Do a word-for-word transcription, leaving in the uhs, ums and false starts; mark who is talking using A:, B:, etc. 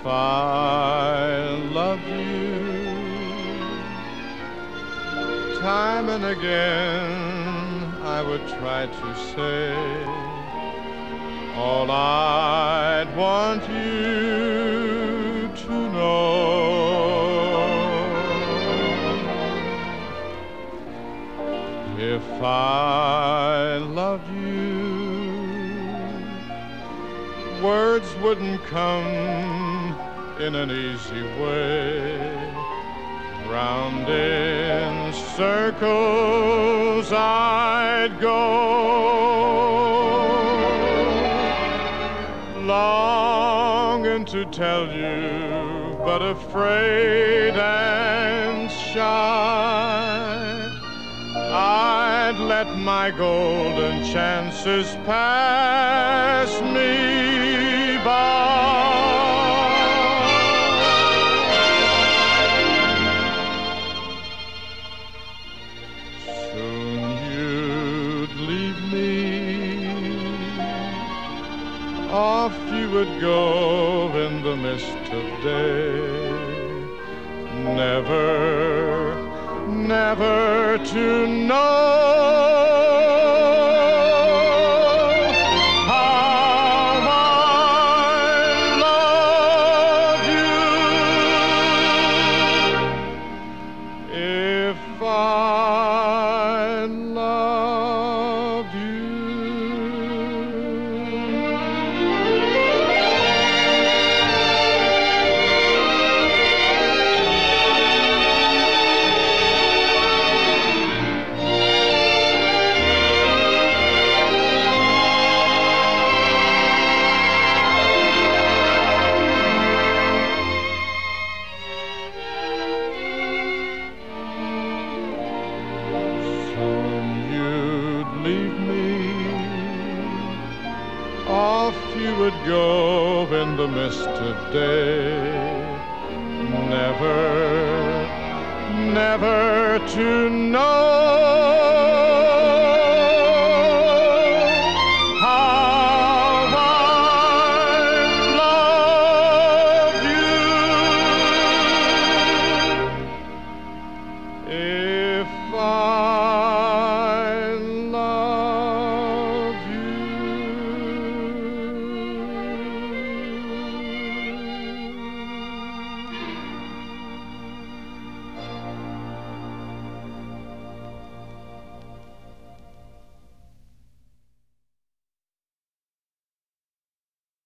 A: I loved you time and again, I would try to say all I'd want you to know. If I loved you, words wouldn't come in an easy way. Round in circles I'd go, longing to tell you, but afraid and shy. I'd let my golden chances pass me by. Off you would go in the mist of day, never, never to know how I love you. If I loved you. Leave me, off you would go in the mist of day, never, never to know